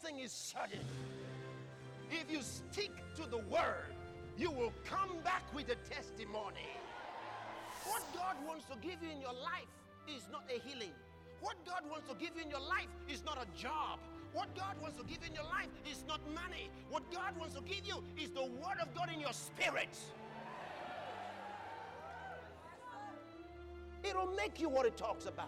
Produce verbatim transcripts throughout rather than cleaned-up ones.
Nothing is sudden. If you stick to the word, you will come back with a testimony. What God wants to give you in your life is not a healing. What God wants to give you in your life is not a job. What God wants to give you in your life is not money. What God wants to give you is the word of God in your spirit. It'll make you what it talks about.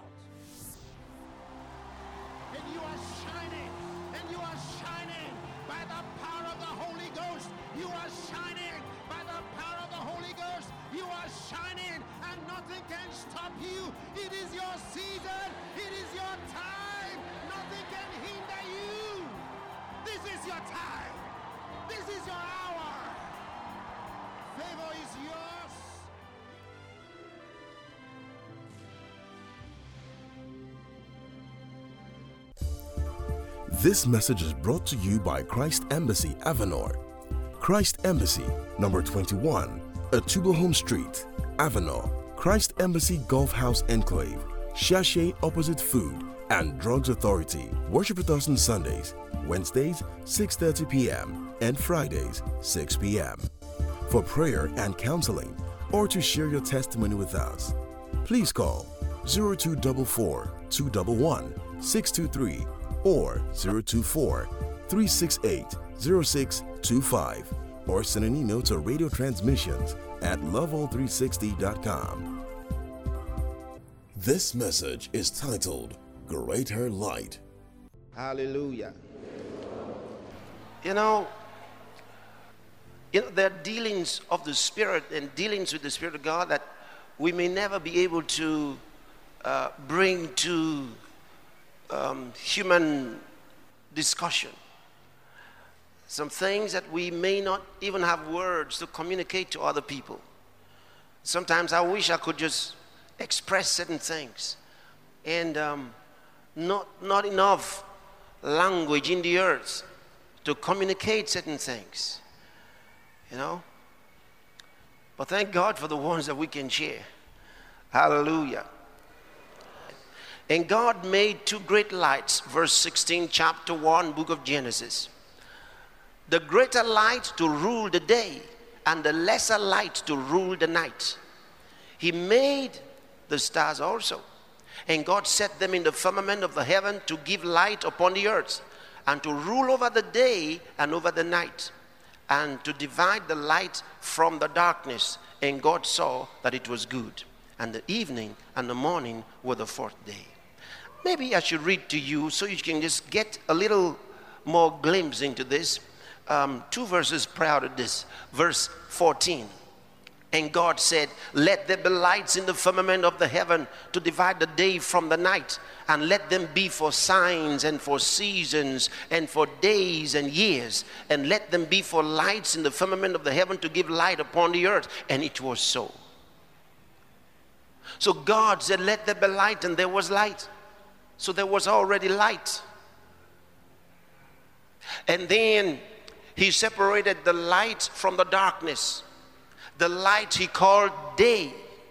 And you are shining, and you are shining by the power of the Holy Ghost. You are shining by the power of the Holy Ghost. You are shining, and nothing can stop you. It is your season. It is your time. Nothing can hinder you. This is your time. This is your hour. Favor is yours. This message is brought to you by Christ Embassy, Avenor. Christ Embassy, number twenty-one, Atubohome Street, Avenor. Christ Embassy Golf House Enclave, Shashay opposite Food and Drugs Authority. Worship with us on Sundays, Wednesdays, six thirty p.m. and Fridays, six p.m. For prayer and counseling or to share your testimony with us, please call zero two four four, two one one, six two three or zero two four, three six eight, zero six two five, or send an email to radio transmissions at love all three sixty dot com. This message is titled Greater Light. Hallelujah. You know, you know, there are dealings of the Spirit and dealings with the Spirit of God that we may never be able to uh, bring to Um, human discussion. Some things that we may not even have words to communicate to other people. Sometimes I wish I could just express certain things, and um, not not enough language in the earth to communicate certain things, you know. But thank God for the ones that we can share. Hallelujah. And God made two great lights, verse sixteen, chapter one, book of Genesis. The greater light to rule the day, and the lesser light to rule the night. He made the stars also. And God set them in the firmament of the heaven to give light upon the earth, and to rule over the day and over the night, and to divide the light from the darkness. And God saw that it was good. And the evening and the morning were the fourth day. Maybe I should read to you so you can just get a little more glimpse into this. Um, two verses prior to this, verse fourteen. And God said, let there be lights in the firmament of the heaven to divide the day from the night, and let them be for signs and for seasons and for days and years, and let them be for lights in the firmament of the heaven to give light upon the earth. And it was so. So God said, let there be light, and there was light. So there was already light. And then he separated the light from the darkness. The light he called day.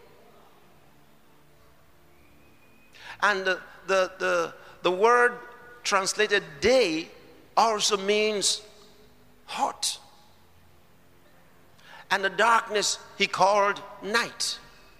And the, the, the, the word translated day also means hot. And the darkness he called night.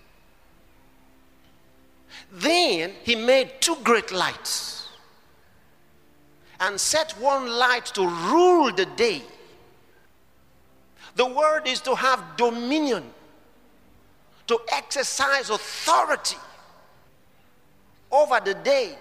Then he made two great lights and set one light to rule the day. The word is to have dominion, to exercise authority over the day,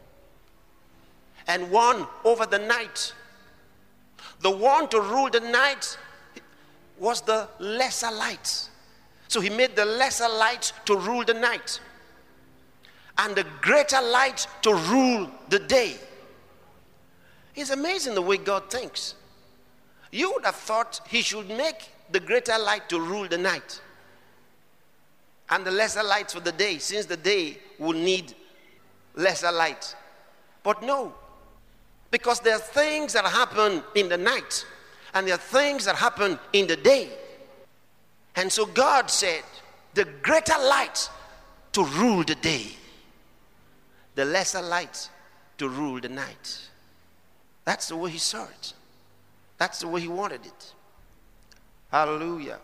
and one over the night. The one to rule the night was the lesser light. So he made the lesser light to rule the night, and the greater light to rule the day. It's amazing the way God thinks. You would have thought he should make the greater light to rule the night, and the lesser light for the day, since the day will need lesser light. But no, because there are things that happen in the night, and there are things that happen in the day. And so God said, the greater light to rule the day, the lesser light to rule the night. That's the way he saw it. That's the way he wanted it. Hallelujah.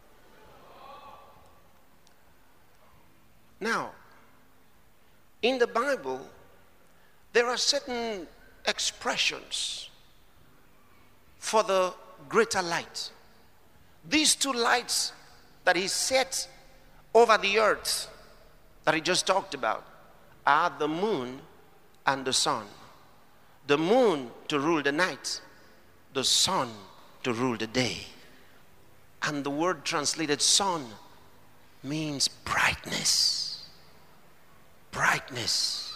Now, in the Bible, there are certain expressions for the greater light. These two lights that he set over the earth that he just talked about are the moon and the sun. The moon to rule the night, the sun to rule the day. And the word translated sun means brightness. Brightness.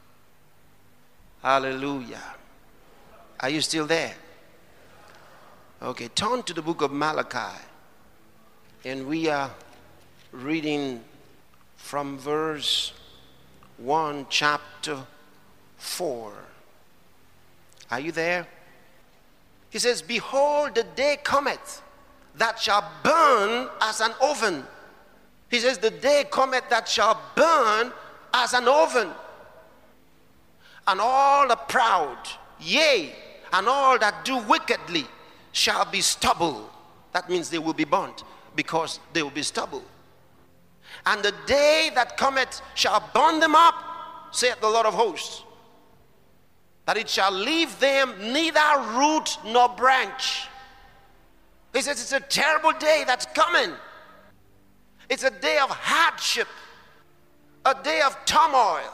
Hallelujah. Are you still there? Okay, turn to the book of Malachi. And we are reading from verse one, chapter four. Are you there? He says, behold, the day cometh that shall burn as an oven. He says, the day cometh that shall burn as an oven. And all the proud, yea, and all that do wickedly shall be stubble. That means they will be burnt, because they will be stubble. And the day that cometh shall burn them up, saith the Lord of hosts, that it shall leave them neither root nor branch. He says it's a terrible day that's coming. It's a day of hardship, a day of turmoil,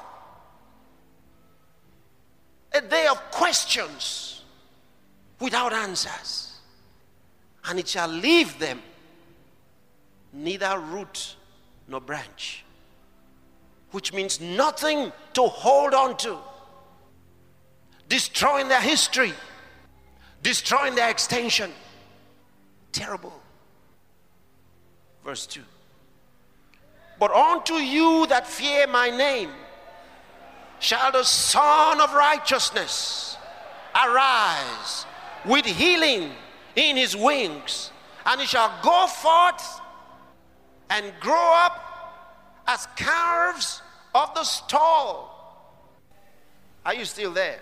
a day of questions without answers. And it shall leave them neither root nor branch, which means nothing to hold on to, destroying their history, destroying their extension. Terrible. Verse two. But unto you that fear my name shall the Son of Righteousness arise with healing in his wings, and he shall go forth and grow up as calves of the stall. Are you still there?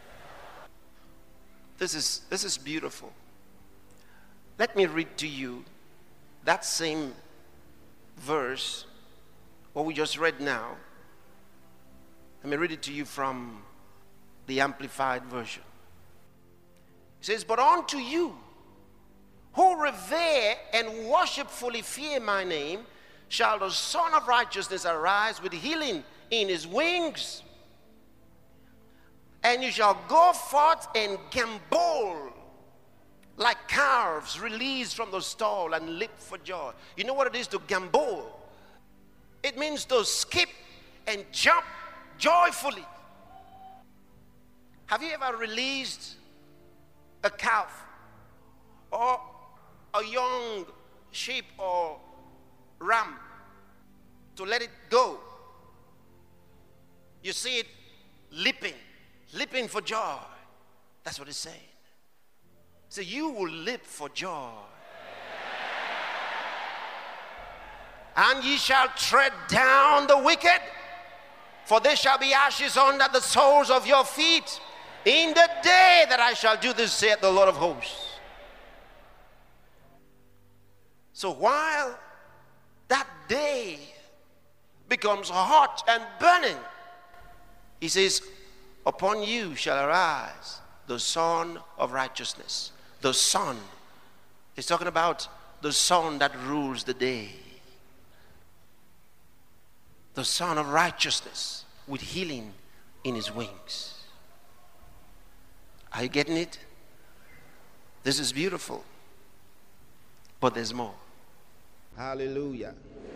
This is, this is beautiful. Let me read to you that same verse, what we just read now. Let me read it to you from the Amplified Version. It says, but unto you who revere and worshipfully fear my name shall the Son of Righteousness arise with healing in his wings. And you shall go forth and gambol like calves released from the stall and leap for joy. You know what it is to gambol? It means to skip and jump joyfully. Have you ever released a calf or a young sheep or ram to let it go? You see it leaping, leaping for joy. That's what it's saying. So you will leap for joy. And ye shall tread down the wicked, for there shall be ashes under the soles of your feet in the day that I shall do this, saith the Lord of hosts. So while that day becomes hot and burning, he says, upon you shall arise the Son of Righteousness. The sun. He's talking about the sun that rules the day. The Son of Righteousness with healing in his wings. Are you getting it? This is beautiful. But there's more. Hallelujah.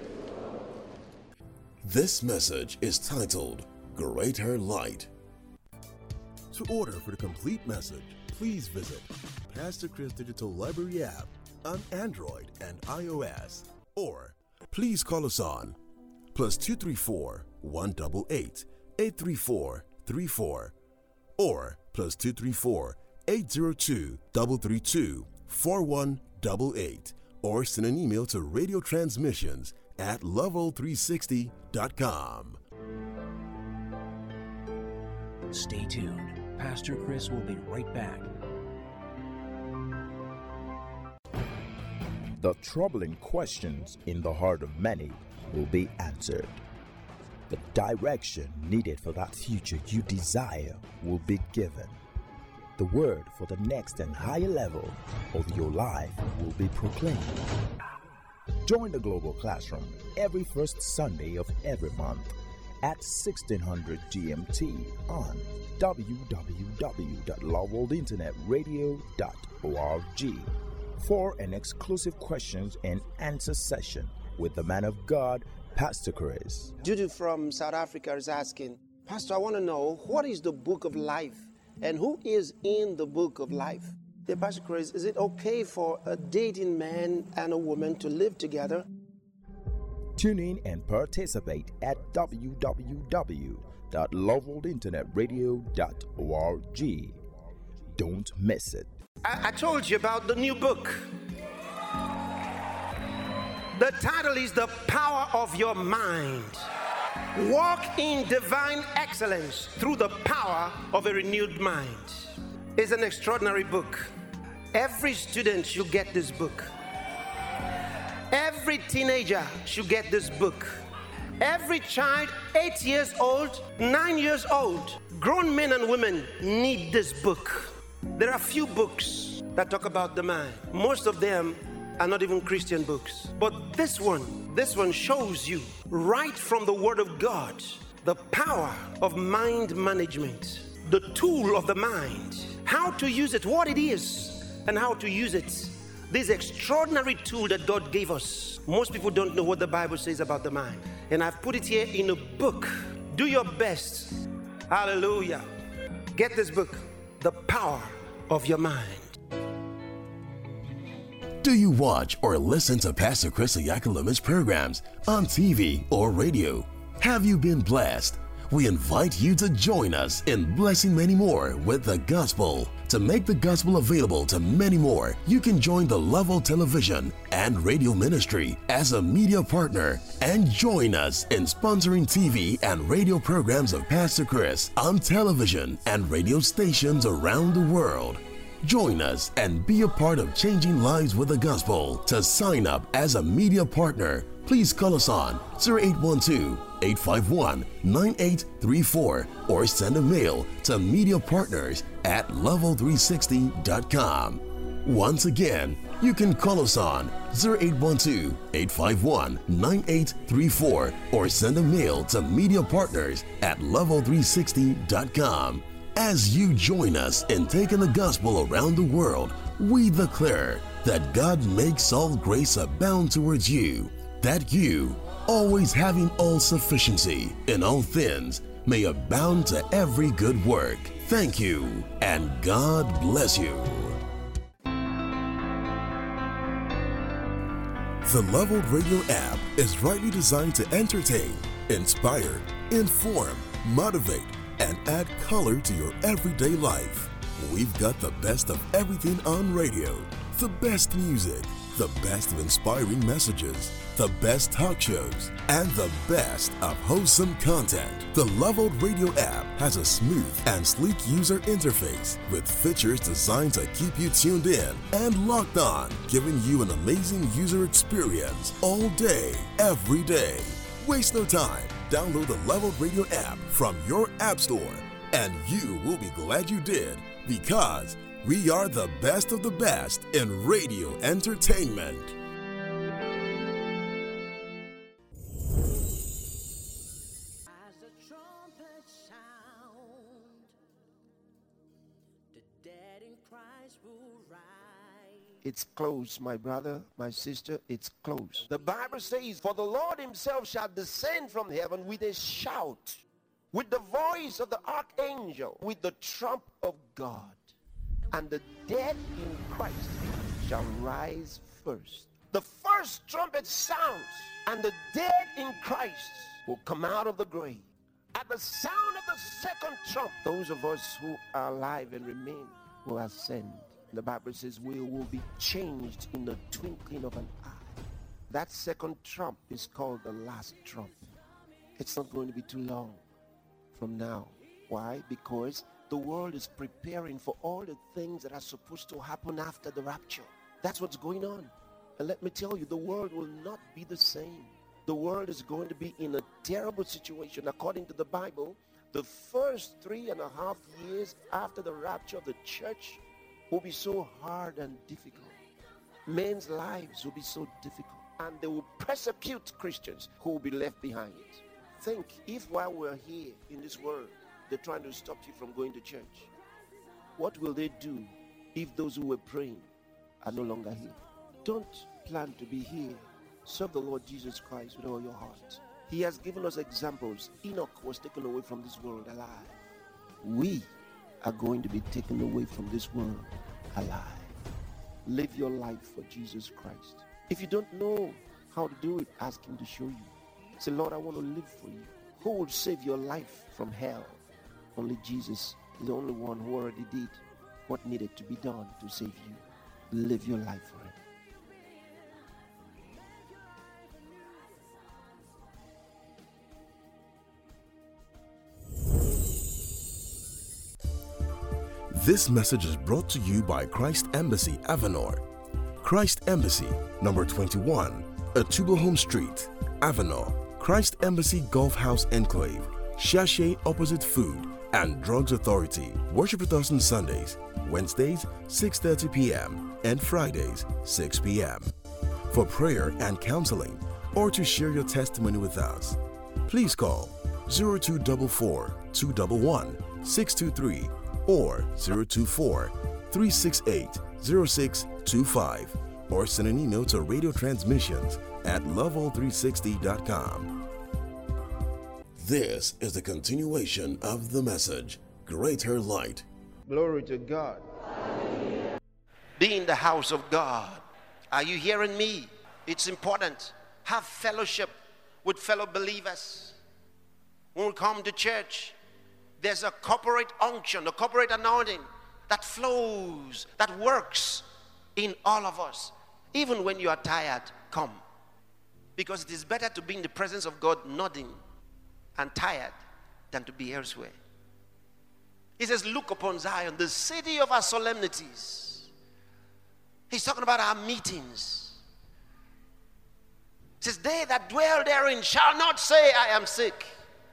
This message is titled Greater Light. To order for the complete message, please visit Pastor Chris Digital Library app on Android and iOS, or please call us on plus two three four, one eight eight, eight three four, three four, or plus two three four, eight zero two, three three two, four one eight eight, or send an email to radio transmissions at level three sixty dot com. Stay tuned. Pastor Chris will be right back. The troubling questions in the heart of many will be answered. The direction needed for that future you desire will be given. The word for the next and higher level of your life will be proclaimed. Join the Global Classroom every first Sunday of every month at sixteen hundred G M T on w w w dot love world internet radio dot org for an exclusive questions and answer session with the man of God, Pastor Chris. Judy from South Africa is asking, Pastor, I want to know, what is the book of life and who is in the book of life? Yeah, Pastor Chris, is it okay for a dating man and a woman to live together? Tune in and participate at w w w dot love world internet radio dot org. Don't miss it. I, I told you about the new book. The title is The Power of Your Mind. Walk in divine excellence through the power of a renewed mind. It's an extraordinary book. Every student should get this book. Every teenager should get this book. Every child, eight years old, nine years old, grown men and women need this book. There are few books that talk about the mind. Most of them are not even Christian books. But this one, this one shows you right from the Word of God the power of mind management, the tool of the mind, how to use it, what it is, and how to use it. This extraordinary tool that God gave us. Most people don't know what the Bible says about the mind. And I've put it here in a book. Do your best. Hallelujah. Get this book, The Power of Your Mind. Do you watch or listen to Pastor Chris Oyakhilolu's programs on T V or radio? Have you been blessed? We invite you to join us in blessing many more with the gospel. To make the gospel available to many more, you can join the Level Television and Radio Ministry as a media partner and join us in sponsoring T V and radio programs of Pastor Chris on television and radio stations around the world. Join us and be a part of changing lives with the gospel. To sign up as a media partner, please call us on zero eight one two, eight five one, nine eight three four or send a mail to mediapartners at level three sixty dot com. Once again, you can call us on zero eight one two, eight five one, nine eight three four or send a mail to mediapartners at level three sixty dot com. As you join us in taking the gospel around the world, we declare that God makes all grace abound towards you, that you, always having all sufficiency in all things, may abound to every good work. Thank you, and God bless you. The Leveled Radio app is rightly designed to entertain, inspire, inform, motivate, and add color to your everyday life. We've got the best of everything on radio, the best music, the best of inspiring messages, the best talk shows, and the best of wholesome content. The Leveled Radio app has a smooth and sleek user interface with features designed to keep you tuned in and locked on, giving you an amazing user experience all day, every day. Waste no time. Download the Leveled Radio app from your app store, and you will be glad you did, because we are the best of the best in radio entertainment. As the trumpet sound, the dead in Christ will rise. It's close, my brother, my sister, it's close. The Bible says, for the Lord himself shall descend from heaven with a shout, with the voice of the archangel, with the trump of God. And the dead in Christ shall rise first. The first trumpet sounds, and the dead in Christ will come out of the grave. At the sound of the second trump, those of us who are alive and remain will ascend. The Bible says we will be changed in the twinkling of an eye. That second trump is called the last trump. It's not going to be too long from now. Why? Because The world is preparing for all the things that are supposed to happen after the rapture. That's what's going on. And let me tell you, the world will not be the same. The world is going to be in a terrible situation. According to the Bible, the first three and a half years after the rapture of the church will be so hard and difficult. Men's lives will be so difficult. And they will persecute Christians who will be left behind. Think, if while we're here in this world, they're trying to stop you from going to church, what will they do if those who were praying are no longer here? Don't plan to be here. Serve the Lord Jesus Christ with all your heart. He has given us examples. Enoch was taken away from this world alive. We are going to be taken away from this world alive. Live your life for Jesus Christ. If you don't know how to do it, ask him to show you. Say, Lord, I want to live for you. Who will save your life from hell? Only Jesus is the only one who already did what needed to be done to save you. Live your life for him. This message is brought to you by Christ Embassy, Avenor. Christ Embassy, number twenty-one, Atubo Home Street, Avenor. Christ Embassy Golf House Enclave, Shashay opposite Food and Drugs Authority. Worship with us on Sundays, Wednesdays, six thirty p.m. and Fridays, six p.m. For prayer and counseling or to share your testimony with us, please call zero two four four, two one one, six two three or zero two four, three six eight, zero six two five or send an email to radio transmissions at love all three sixty dot com. This is the continuation of the message, Greater Light. Glory to God. Be in the house of God. Are you hearing me? It's important. Have fellowship with fellow believers. When we come to church, there's a corporate unction, a corporate anointing that flows, that works in all of us. Even when you are tired, come. Because it is better to be in the presence of God nodding and tired than to be elsewhere. He says, look upon Zion, the city of our solemnities. He's talking about our meetings. He says, they that dwell therein shall not say, I am sick.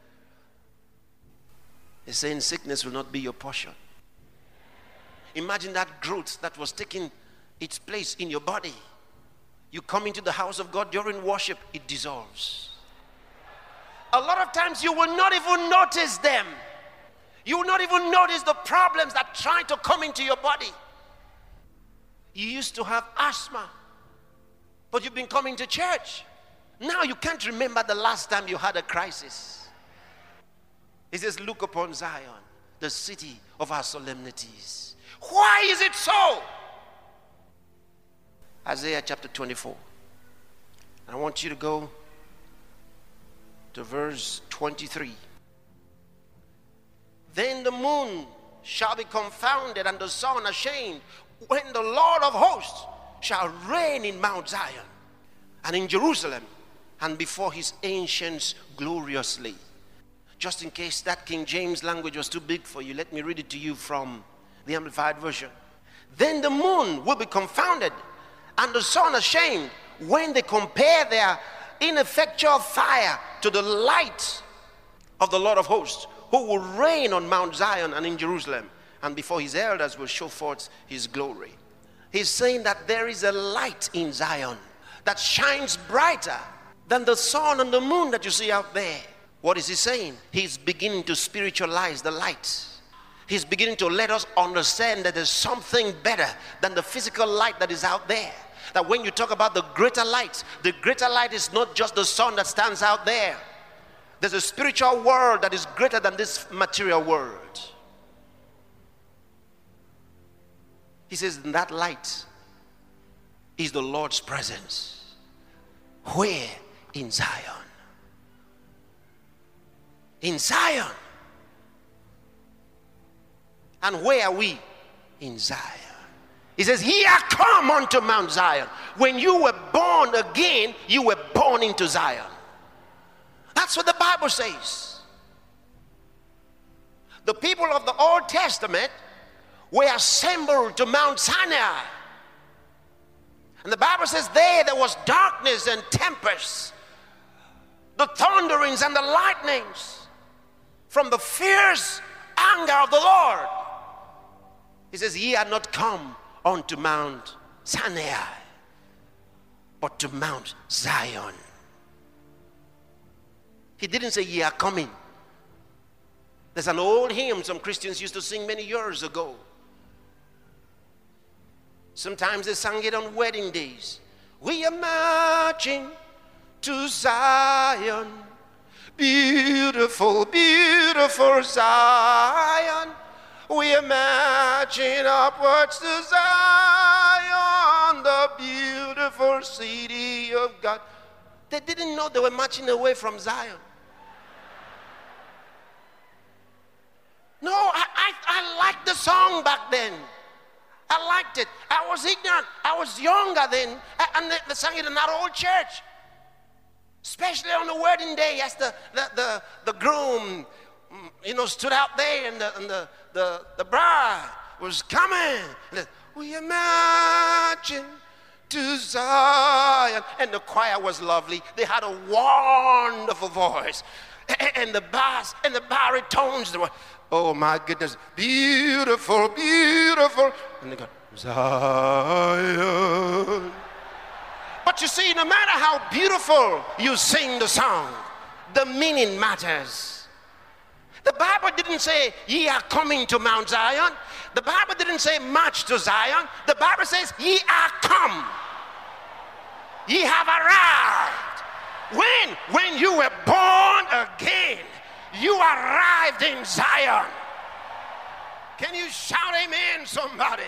He's saying sickness will not be your portion. Imagine that growth that was taking its place in your body. You come into the house of God during worship, it dissolves. A lot of times you will not even notice them. You will not even notice the problems that try to come into your body. You used to have asthma, but you've been coming to church. Now you can't remember the last time you had a crisis. He says, look upon Zion, the city of our solemnities. Why is it so? Isaiah chapter twenty-four. I want you to go to verse twenty-three. Then the moon shall be confounded and the sun ashamed when the Lord of hosts shall reign in Mount Zion and in Jerusalem and before his ancients gloriously. Just in case that King James language was too big for you, let me read it to you from the Amplified Version. Then the moon will be confounded and the sun ashamed when they compare their ineffectual fire to the light of the Lord of hosts, who will reign on Mount Zion and in Jerusalem, and before his elders will show forth his glory. He's saying that there is a light in Zion that shines brighter than the sun and the moon that you see out there. What is he saying? He's beginning to spiritualize the light. He's beginning to let us understand that there's something better than the physical light that is out there. That when you talk about the greater light, the greater light is not just the sun that stands out there. There's a spiritual world that is greater than this material world. He says, that light is the Lord's presence. Where? In Zion. In Zion. And where are we? In Zion. He says, ye are come unto Mount Zion. When you were born again, you were born into Zion. That's what the Bible says. The The people of the Old Testament were assembled to Mount Sinai. And the Bible says there, there was darkness and tempest, the thunderings and the lightnings from the fierce anger of the Lord. He says, ye are not come unto Mount Sinai, but to Mount Zion. He didn't say ye are coming. There's an old hymn some Christians used to sing many years ago. Sometimes they sang it on wedding days. We are marching to Zion, beautiful, beautiful Zion. We are marching upwards to Zion, the beautiful city of God. They didn't know they were marching away from Zion. No, I, I, I liked the song back then. I liked it. I was ignorant. I was younger then. And they, they sang it in that old church. Especially on the wedding day, as the, the, the, the groom, you know, stood out there and the, and the, the, the bride was coming. And we are marching to Zion. And the choir was lovely. They had a wonderful voice. And the bass and the baritones, they were, oh my goodness, beautiful, beautiful. And they go, Zion. But you see, no matter how beautiful you sing the song, the meaning matters. The Bible didn't say, ye are coming to Mount Zion. The Bible didn't say, march to Zion. The Bible says, ye are come. Ye have arrived. When? When you were born again, you arrived in Zion. Can you shout amen, somebody?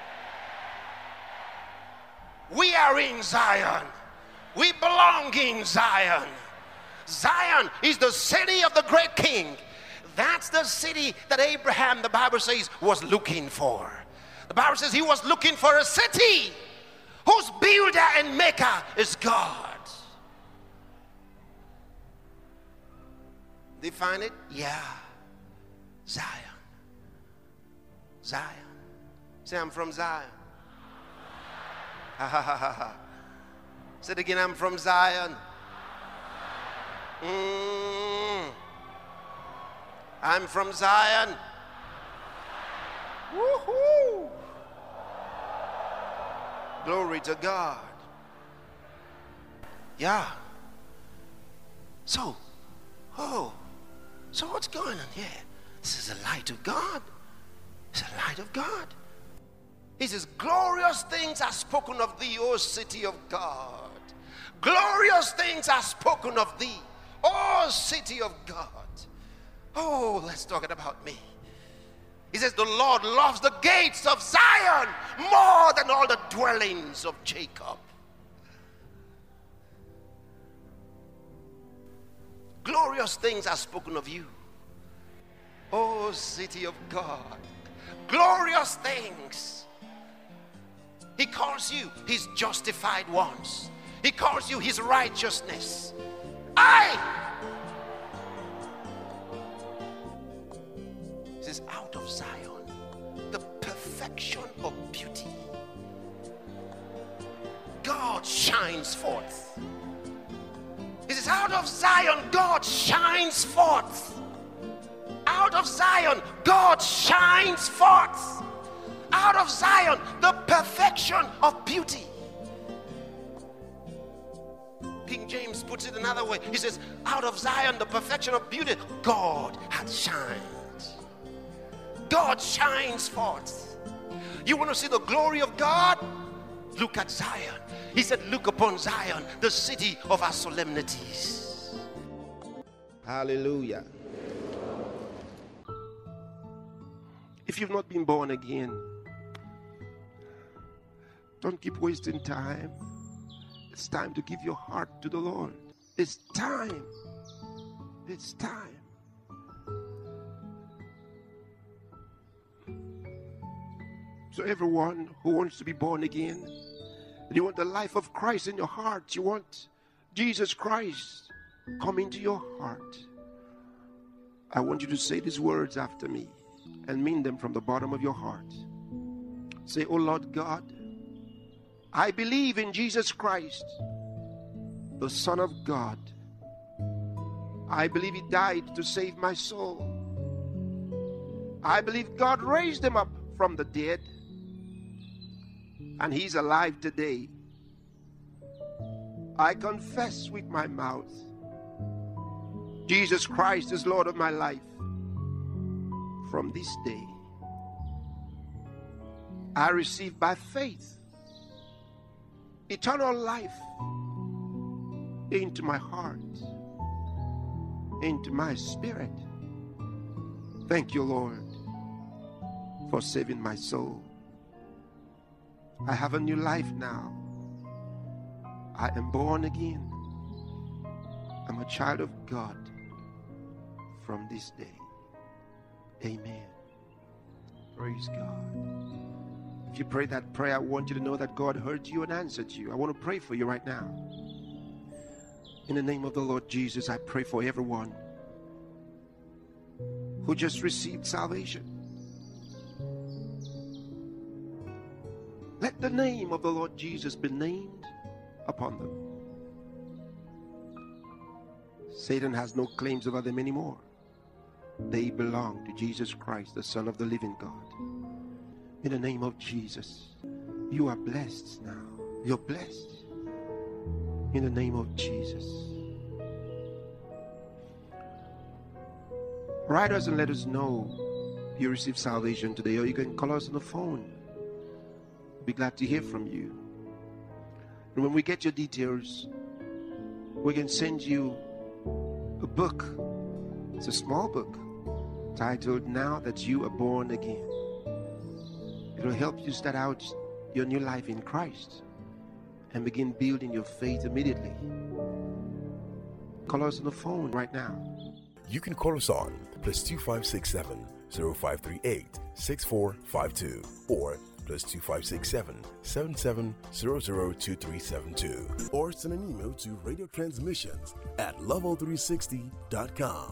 We are in Zion. We belong in Zion. Zion is the city of the great king. That's the city that Abraham, the Bible says, was looking for. The Bible says he was looking for a city whose builder and maker is God. They find it? Yeah. Zion. Zion. Say, I'm from Zion. Ha ha ha ha ha. Say it again, I'm from Zion. Mm. I'm from Zion. Woohoo! Glory to God. Yeah. So, oh, so what's going on here? This is the light of God. It's the light of God. He says, glorious things are spoken of thee, O city of God. Glorious things are spoken of thee, O city of God. Oh, let's talk about me. He says, the Lord loves the gates of Zion more than all the dwellings of Jacob. Glorious things are spoken of you, O city of God. Glorious things. He calls you his justified ones. He calls you his righteousness. I. He says, out of Zion, the perfection of beauty, God shines forth. He says, out of Zion, God shines forth. Out of Zion, God shines forth. Out of Zion, the perfection of beauty. King James puts it another way. He says, out of Zion, the perfection of beauty, God hath shined. God shines forth. You want to see the glory of God? Look at Zion. He said, look upon Zion, the city of our solemnities. Hallelujah. If you've not been born again, don't keep wasting time. It's time to give your heart to the Lord. It's time. It's time. So everyone who wants to be born again, and you want the life of Christ in your heart, you want Jesus Christ come into your heart, I want you to say these words after me. and mean them from the bottom of your heart. Say, oh Lord God, I believe in Jesus Christ, the Son of God. I believe He died to save my soul. I believe God raised Him up from the dead, and He's alive today. I confess with my mouth, Jesus Christ is Lord of my life. From this day, I receive by faith eternal life into my heart, into my spirit. Thank you, Lord, for saving my soul. I have a new life now. I am born again. I'm a child of God from this day. Amen. Praise God. If you pray that prayer, I want you to know that God heard you and answered you. I want to pray for you right now. In the name of the Lord Jesus, I pray for everyone who just received salvation. Let the name of the Lord Jesus be named upon them. Satan has no claims over them anymore. They belong to Jesus Christ, the Son of the living God. In the name of Jesus, you are blessed now. You're blessed. In the name of Jesus. Write us and let us know you received salvation today, or you can call us on the phone. We'll be glad to hear from you. And when we get your details, we can send you a book. It's a small book titled Now That You Are Born Again. It will help you start out your new life in Christ and begin building your faith immediately. Call us on the phone right now. You can call us on plus two five six seven zero five three eight six four five two or plus two five six seven seven seven zero zero two three seven two, or send an email to radio transmissions at level three sixty dot com.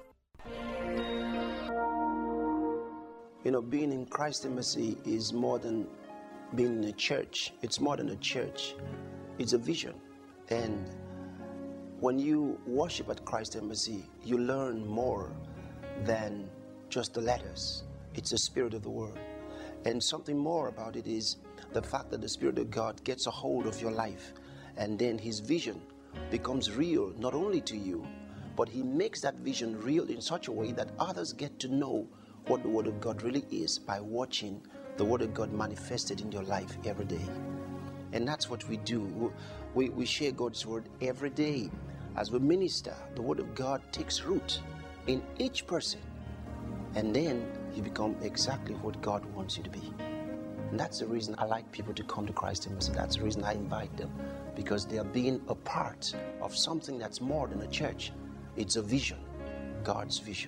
You know, being in Christ Embassy is more than being in a church. It's more than a church. It's a vision. And when you worship at Christ Embassy, you learn more than just the letters. It's the Spirit of the Word. And something more about it is the fact that the Spirit of God gets a hold of your life, and then His vision becomes real, not only to you, but He makes that vision real in such a way that others get to know what the Word of God really is by watching the Word of God manifested in your life every day. And that's what we do. We, we share God's Word every day. As we minister, the Word of God takes root in each person, and then you become exactly what God wants you to be. And that's the reason I like people to come to Christ Embassy. That's the reason I invite them, because they are being a part of something that's more than a church. It's a vision, God's vision.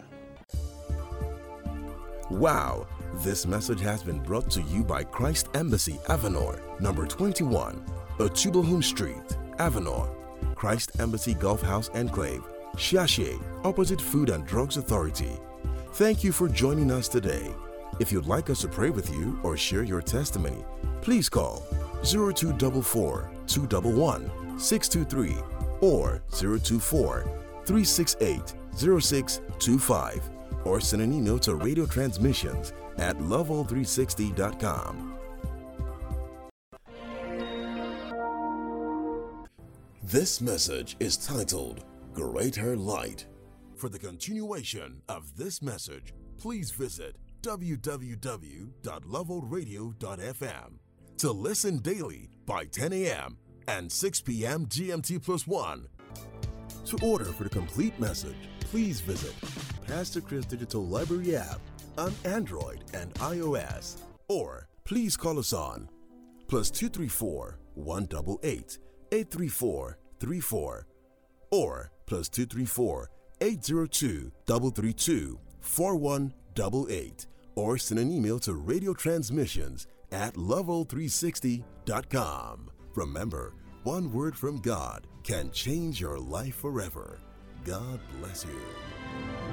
Wow, this message has been brought to you by Christ Embassy Avenor, number twenty-one, Atubahum Street, Avenor, Christ Embassy Gulf House Enclave, Shashe, opposite Food and Drugs Authority. Thank you for joining us today. If you'd like us to pray with you or share your testimony, please call zero two four four, two one one, six two three or zero two four, three six eight, zero six two five, or send an email to radio transmissions at level three sixty dot com. This message is titled Greater Light. For the continuation of this message, please visit w w w dot level radio dot f m. To listen daily by ten a.m. and six p.m. G M T plus one. To order for the complete message, please visit Pastor Chris Digital Library app on Android and iOS, or please call us on plus two three four, one eight eight, eight three four, three four or plus two three four, eight zero two, three three two, four one eight eight, or send an email to radio transmissions at level three sixty dot com. Remember, one word from God can change your life forever. God bless you.